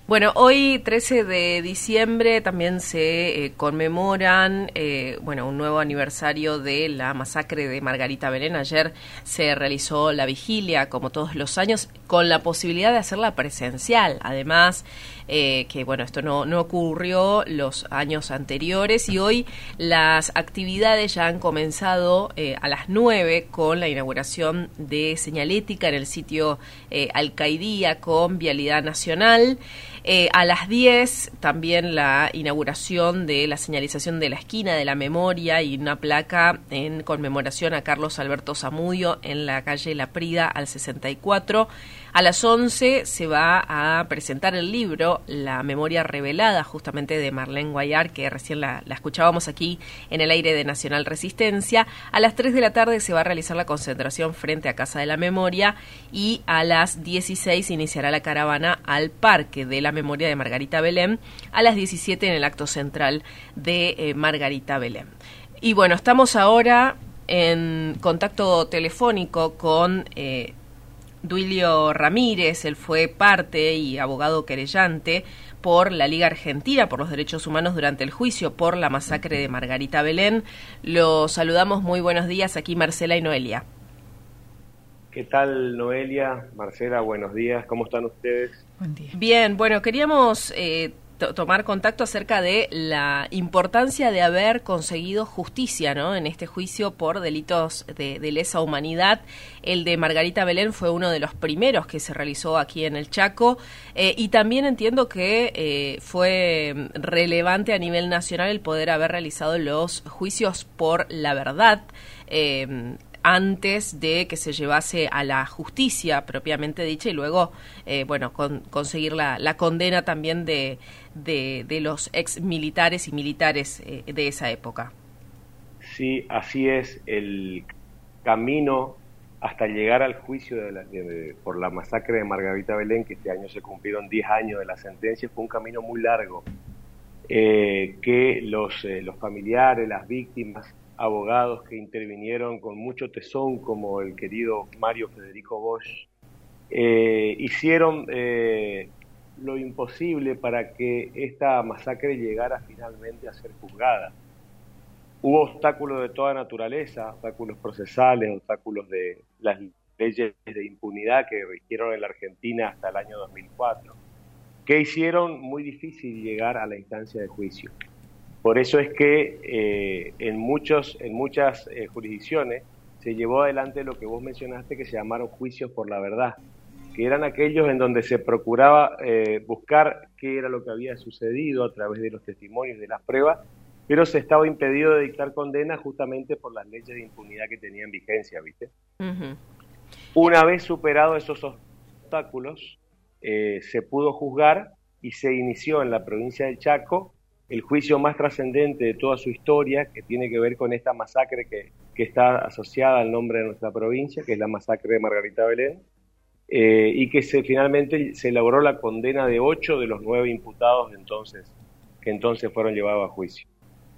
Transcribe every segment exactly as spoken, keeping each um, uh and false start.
Bueno, hoy trece de diciembre también se eh, conmemoran eh, bueno, un nuevo aniversario de la masacre de Margarita Belén. Ayer se realizó la vigilia, como todos los años, con la posibilidad de hacerla presencial. Además, eh, que bueno, esto no, no ocurrió los años anteriores y hoy las actividades ya han comenzado eh, a las nueve con la inauguración de señalética en el sitio eh, Alcaidía con Vialidad Nacional. Eh, a las diez también la inauguración de la señalización de la esquina de la memoria y una placa en conmemoración a Carlos Alberto Zamudio en la calle La Prida al sesenta y cuatro. A las once se va a presentar el libro La Memoria Revelada, justamente de Marlene Guayar, que recién la, la escuchábamos aquí en el aire de Nacional Resistencia. A las tres de la tarde se va a realizar la concentración frente a Casa de la Memoria y a las dieciséis iniciará la caravana al Parque de la Memoria de Margarita Belén, a las diecisiete en el acto central de eh, Margarita Belén. Y bueno, estamos ahora en contacto telefónico con eh, Duilio Ramírez. Él fue parte y abogado querellante por la Liga Argentina por los Derechos Humanos durante el juicio por la masacre de Margarita Belén. Lo saludamos, muy buenos días, aquí Marcela y Noelia. ¿Qué tal, Noelia? Marcela, buenos días, ¿cómo están ustedes? Buen día. Bien, bueno, queríamos eh, to- tomar contacto acerca de la importancia de haber conseguido justicia, ¿no?, en este juicio por delitos de, de lesa humanidad. El de Margarita Belén fue uno de los primeros que se realizó aquí en el Chaco, eh, y también entiendo que eh, fue relevante a nivel nacional el poder haber realizado los juicios por la verdad, eh, antes de que se llevase a la justicia propiamente dicha y luego, eh, bueno, con, conseguir la, la condena también de, de, de los ex militares y militares eh, de esa época. Sí, así es. El camino hasta llegar al juicio de la, de, de, por la masacre de Margarita Belén, que este año se cumplieron diez años de la sentencia, fue un camino muy largo, eh, que los, eh, los familiares, las víctimas, abogados que intervinieron con mucho tesón, como el querido Mario Federico Bosch, eh, hicieron eh, lo imposible para que esta masacre llegara finalmente a ser juzgada. Hubo obstáculos de toda naturaleza, obstáculos procesales, obstáculos de las leyes de impunidad que rigieron en la Argentina hasta el año dos mil cuatro, que hicieron muy difícil llegar a la instancia de juicio. Por eso es que eh, en, muchos, en muchas eh, jurisdicciones se llevó adelante lo que vos mencionaste, que se llamaron juicios por la verdad, que eran aquellos en donde se procuraba eh, buscar qué era lo que había sucedido a través de los testimonios, de las pruebas, pero se estaba impedido de dictar condena justamente por las leyes de impunidad que tenían vigencia, ¿viste? Uh-huh. Una vez superados esos obstáculos, eh, se pudo juzgar y se inició en la provincia del Chaco el juicio más trascendente de toda su historia, que tiene que ver con esta masacre que, que está asociada al nombre de nuestra provincia, que es la masacre de Margarita Belén, eh, y que se, finalmente se logró la condena de ocho de los nueve imputados entonces, que entonces fueron llevados a juicio.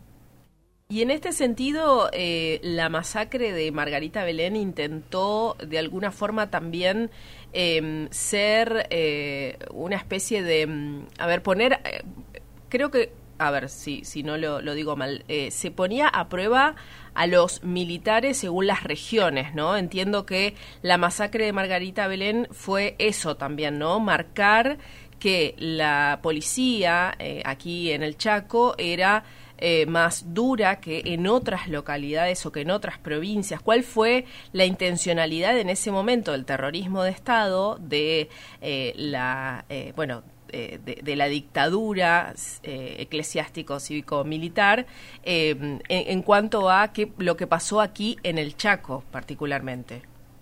Y en este sentido, eh, la masacre de Margarita Belén intentó de alguna forma también eh, ser eh, una especie de, a ver, poner, eh, creo que, a ver si, si no lo, lo digo mal, eh, se ponía a prueba a los militares según las regiones, ¿no? Entiendo que la masacre de Margarita Belén fue eso también, ¿no? Marcar que la policía eh, aquí en el Chaco era eh, más dura que en otras localidades o que en otras provincias. ¿Cuál fue la intencionalidad en ese momento del terrorismo de Estado, de eh, la, eh, bueno, Eh, de, de la dictadura eh, eclesiástico-cívico-militar eh, en, en cuanto a que, lo que pasó aquí en el Chaco particularmente?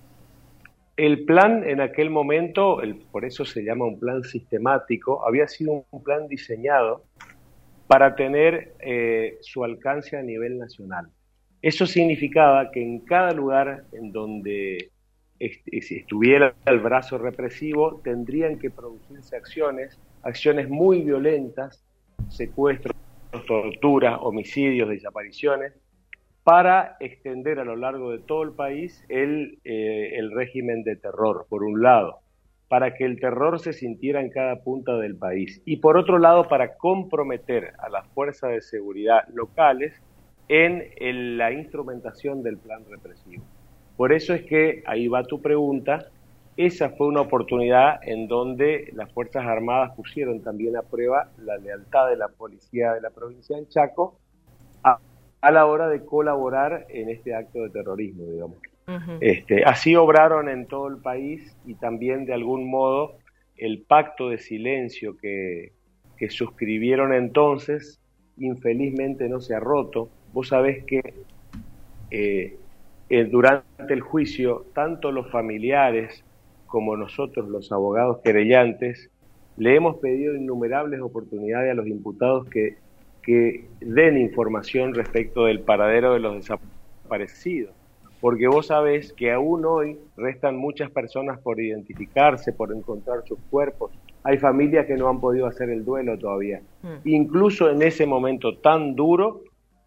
El plan en aquel momento, el, por eso se llama un plan sistemático, había sido un, un plan diseñado para tener eh, su alcance a nivel nacional. Eso significaba que en cada lugar en donde si estuviera el brazo represivo, tendrían que producirse acciones, acciones muy violentas, secuestros, torturas, homicidios, desapariciones, para extender a lo largo de todo el país el, eh, el régimen de terror, por un lado. para que el terror se sintiera en cada punta del país. Y por otro lado, para comprometer a las fuerzas de seguridad locales en el, la instrumentación del plan represivo. Por eso es que, ahí va tu pregunta, esa fue una oportunidad en donde las Fuerzas Armadas pusieron también a prueba la lealtad de la policía de la provincia de Chaco a, a la hora de colaborar en este acto de terrorismo, digamos. Uh-huh. Este, así obraron en todo el país y también de algún modo el pacto de silencio que, que suscribieron entonces infelizmente no se ha roto. Vos sabés que eh, eh, durante el juicio tanto los familiares como nosotros los abogados querellantes le hemos pedido innumerables oportunidades a los imputados que, que den información respecto del paradero de los desaparecidos. Porque vos sabés que aún hoy restan muchas personas por identificarse, por encontrar sus cuerpos. Hay familias que no han podido hacer el duelo todavía. Mm. Incluso en ese momento tan duro,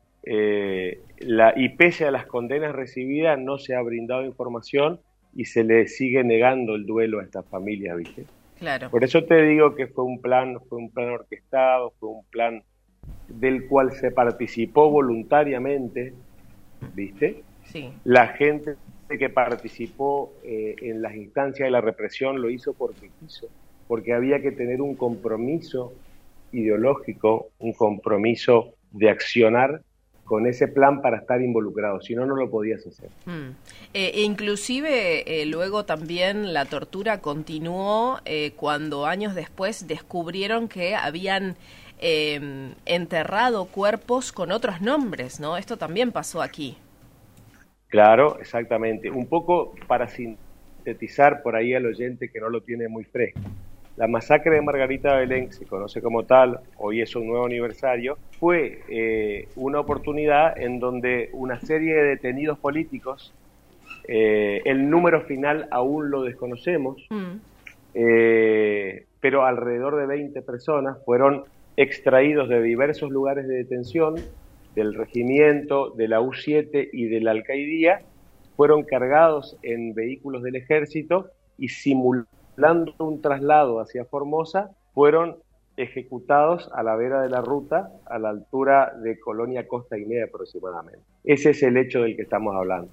eh, la, y pese a las condenas recibidas, no se ha brindado información y se le sigue negando el duelo a estas familias, ¿viste? Claro. Por eso te digo que fue un plan, fue un plan orquestado, fue un plan del cual se participó voluntariamente, ¿viste? Sí. La gente que participó eh, en las instancias de la represión lo hizo porque quiso, porque había que tener un compromiso ideológico, un compromiso de accionar con ese plan para estar involucrado, si no, no lo podías hacer. Mm. Eh, e inclusive eh, luego también la tortura continuó eh, cuando años después descubrieron que habían eh, enterrado cuerpos con otros nombres, ¿no? Esto también pasó aquí. Claro, exactamente. Un poco para sintetizar por ahí al oyente que no lo tiene muy fresco. La masacre de Margarita Belén, que se conoce como tal, hoy es un nuevo aniversario, fue eh, una oportunidad en donde una serie de detenidos políticos, eh, el número final aún lo desconocemos, mm. eh, pero alrededor de veinte personas fueron extraídos de diversos lugares de detención, del regimiento, de la U siete y de la alcaidía, fueron cargados en vehículos del ejército y simulando un traslado hacia Formosa, fueron ejecutados a la vera de la ruta, a la altura de Colonia Costa y Media aproximadamente. Ese es el hecho del que estamos hablando.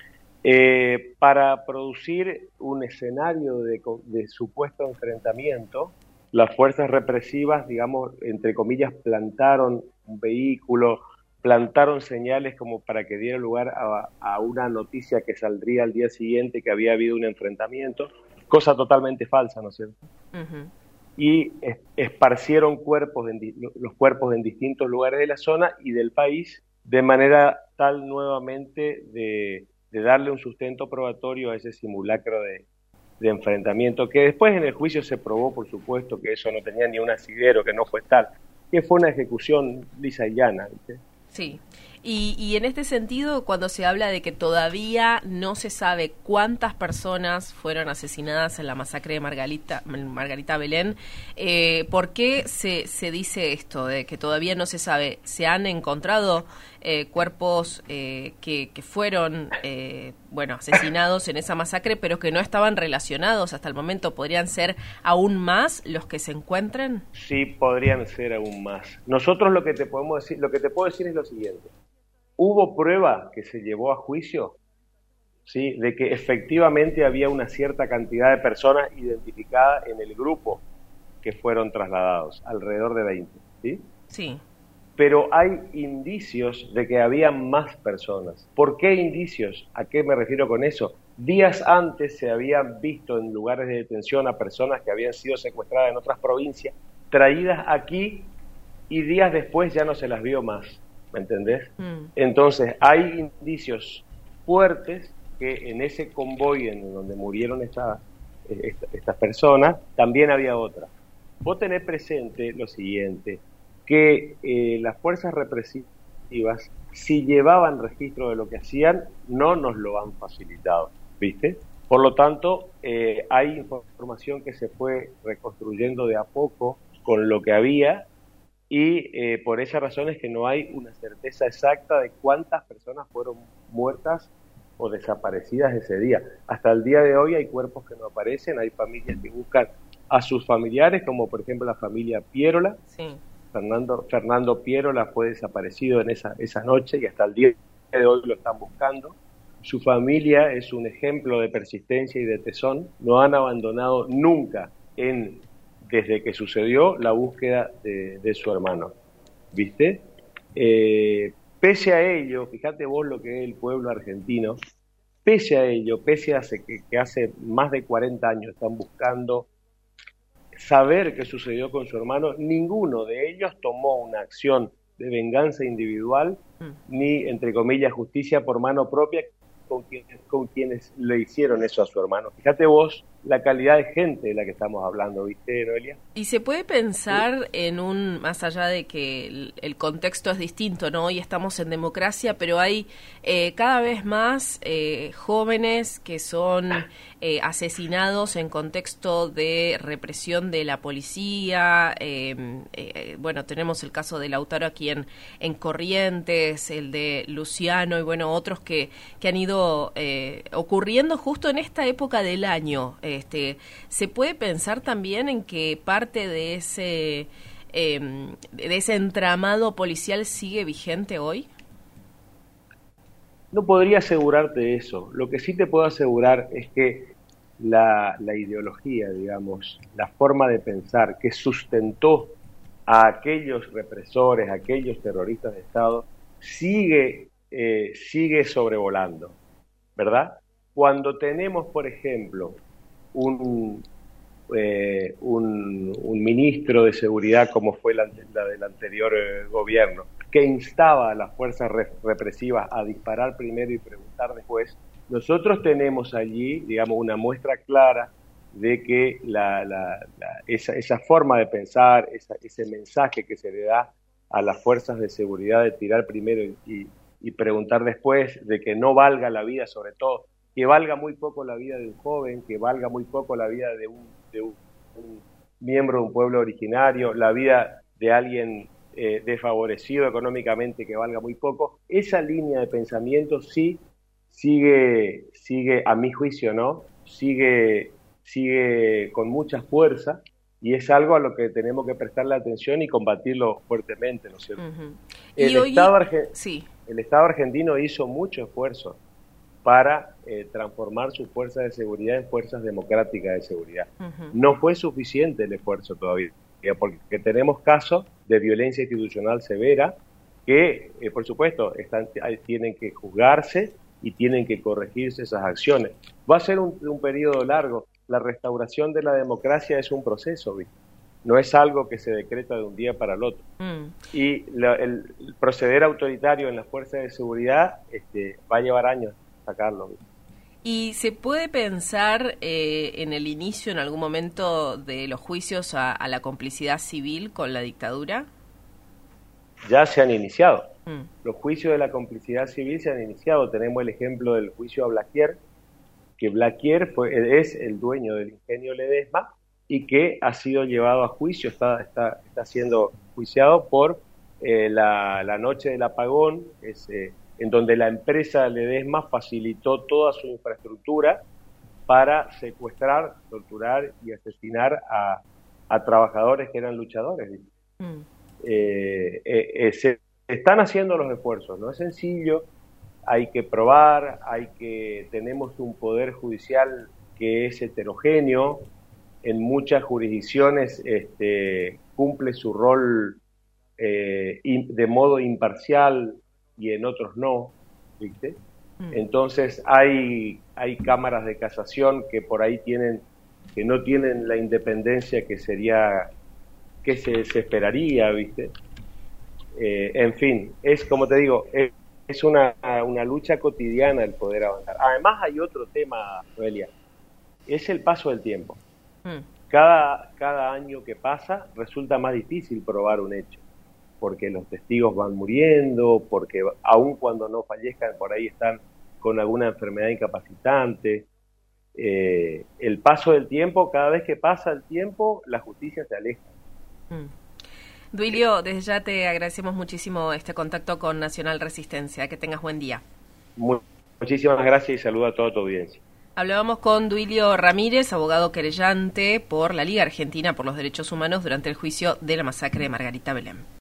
Eh, para producir un escenario de, de supuesto enfrentamiento, las fuerzas represivas, digamos, entre comillas, plantaron un vehículo, plantaron señales como para que diera lugar a, a una noticia que saldría al día siguiente que había habido un enfrentamiento, cosa totalmente falsa, ¿no es cierto? Uh-huh. Y es, esparcieron cuerpos en, los cuerpos en distintos lugares de la zona y del país, de manera tal nuevamente de, de darle un sustento probatorio a ese simulacro de, de enfrentamiento, que después en el juicio se probó, por supuesto, que eso no tenía ni un asidero, que no fue tal, que fue una ejecución lisa y llana, ¿viste? Sí, y, y en este sentido, cuando se habla de que todavía no se sabe cuántas personas fueron asesinadas en la masacre de Margarita, Margarita Belén, eh, ¿por qué se, se dice esto de que todavía no se sabe? ¿Se han encontrado eh, cuerpos eh, que, que fueron eh, bueno, asesinados en esa masacre, pero que no estaban relacionados hasta el momento? ¿Podrían ser aún más los que se encuentren? Sí, podrían ser aún más. Nosotros lo que te podemos decir, lo que te puedo decir es lo siguiente. Hubo prueba que se llevó a juicio, ¿sí?, de que efectivamente había una cierta cantidad de personas identificadas en el grupo que fueron trasladados, alrededor de veinte, ¿sí? Sí. Pero hay indicios de que había más personas. ¿Por qué indicios? ¿A qué me refiero con eso? Días antes se habían visto en lugares de detención a personas que habían sido secuestradas en otras provincias, traídas aquí, y días después ya no se las vio más. ¿Me entendés? Mm. Entonces, hay indicios fuertes que en ese convoy en donde murieron estas esta, estas personas, también había otras. Vos tenés presente lo siguiente, que eh, las fuerzas represivas, si llevaban registro de lo que hacían, no nos lo han facilitado, ¿viste? Por lo tanto, eh, hay información que se fue reconstruyendo de a poco con lo que había, y eh, por esa razón es que no hay una certeza exacta de cuántas personas fueron muertas o desaparecidas ese día. Hasta el día de hoy hay cuerpos que no aparecen, hay familias que buscan a sus familiares, como por ejemplo la familia Pierola. Sí. Fernando, Fernando Pierola fue desaparecido en esa, esa noche y hasta el día de hoy lo están buscando. Su familia es un ejemplo de persistencia y de tesón. No han abandonado nunca, en, desde que sucedió, la búsqueda de, de su hermano. ¿Viste? Eh, pese a ello, fíjate vos lo que es el pueblo argentino, pese a ello, pese a que, que hace más de cuarenta años están buscando saber qué sucedió con su hermano, ninguno de ellos tomó una acción de venganza individual, mm. ni, entre comillas, justicia por mano propia con quienes, con quienes le hicieron eso a su hermano. Fíjate vos la calidad de gente de la que estamos hablando, ¿viste, Noelia? Y se puede pensar sí. en un, más allá de que el, el contexto es distinto, ¿no? Hoy estamos en democracia, pero hay eh, cada vez más eh, jóvenes que son eh, asesinados en contexto de represión de la policía. Eh, eh, bueno, tenemos el caso de Lautaro aquí en, en Corrientes, el de Luciano y bueno, otros que, que han ido eh, ocurriendo justo en esta época del año. Este, ¿se puede pensar también en que parte de ese eh, de ese entramado policial sigue vigente hoy? No podría asegurarte eso. Lo que sí te puedo asegurar es que la, la ideología, digamos, la forma de pensar que sustentó a aquellos represores, a aquellos terroristas de Estado, sigue, eh, sigue sobrevolando, ¿verdad? Cuando tenemos, por ejemplo, Un, eh, un, un ministro de seguridad como fue la, la del anterior eh, gobierno, que instaba a las fuerzas re, represivas a disparar primero y preguntar después, nosotros tenemos allí, digamos, una muestra clara de que la, la, la, esa, esa forma de pensar, esa, ese mensaje que se le da a las fuerzas de seguridad de tirar primero y, y, y preguntar después, de que no valga la vida sobre todo, que valga muy poco la vida de un joven, que valga muy poco la vida de un, de un, un miembro de un pueblo originario, la vida de alguien eh, desfavorecido económicamente, que valga muy poco. Esa línea de pensamiento sí sigue, sigue a mi juicio, ¿no? Sigue, sigue con mucha fuerza y es algo a lo que tenemos que prestarle atención y combatirlo fuertemente, ¿no es cierto? Uh-huh. El, y hoy... Estado Arge- sí. el Estado argentino hizo mucho esfuerzo para eh, transformar sus fuerzas de seguridad en fuerzas democráticas de seguridad. Uh-huh. No fue suficiente el esfuerzo todavía, porque tenemos casos de violencia institucional severa que, eh, por supuesto, están, tienen que juzgarse y tienen que corregirse esas acciones. Va a ser un, un periodo largo. La restauración de la democracia es un proceso, ¿viste? No es algo que se decreta de un día para el otro. Mm. Y la, el, el proceder autoritario en las fuerzas de seguridad este, va a llevar años sacarlo. ¿Y se puede pensar eh, en el inicio, en algún momento, de los juicios a, a la complicidad civil con la dictadura? Ya se han iniciado. Mm. Los juicios de la complicidad civil se han iniciado. Tenemos el ejemplo del juicio a Blaquier, que Blaquier fue, es el dueño del ingenio Ledesma y que ha sido llevado a juicio, está, está, está siendo juiciado por eh, la, la noche del apagón, es, eh, en donde la empresa Ledesma facilitó toda su infraestructura para secuestrar, torturar y asesinar a, a trabajadores que eran luchadores. Mm. Eh, eh, eh, se están haciendo los esfuerzos, no es sencillo, hay que probar, hay que tenemos un poder judicial que es heterogéneo, en muchas jurisdicciones este, cumple su rol eh, in, de modo imparcial y en otros no, ¿viste? Mm. Entonces hay, hay cámaras de casación que por ahí tienen, que no tienen la independencia que sería, que se, se esperaría, ¿viste? Eh, en fin, es como te digo, es, es una, una lucha cotidiana el poder avanzar. Además hay otro tema, Noelia, es el paso del tiempo. Mm. Cada, cada año que pasa resulta más difícil probar un hecho, porque los testigos van muriendo, porque aun cuando no fallezcan, por ahí están con alguna enfermedad incapacitante. Eh, el paso del tiempo, cada vez que pasa el tiempo, la justicia se aleja. Mm. Duilio, desde ya te agradecemos muchísimo este contacto con Nacional Resistencia. Que tengas buen día. Muy Muchísimas gracias y saludo a toda tu audiencia. Hablábamos con Duilio Ramírez, abogado querellante por la Liga Argentina por los Derechos Humanos durante el juicio de la masacre de Margarita Belén.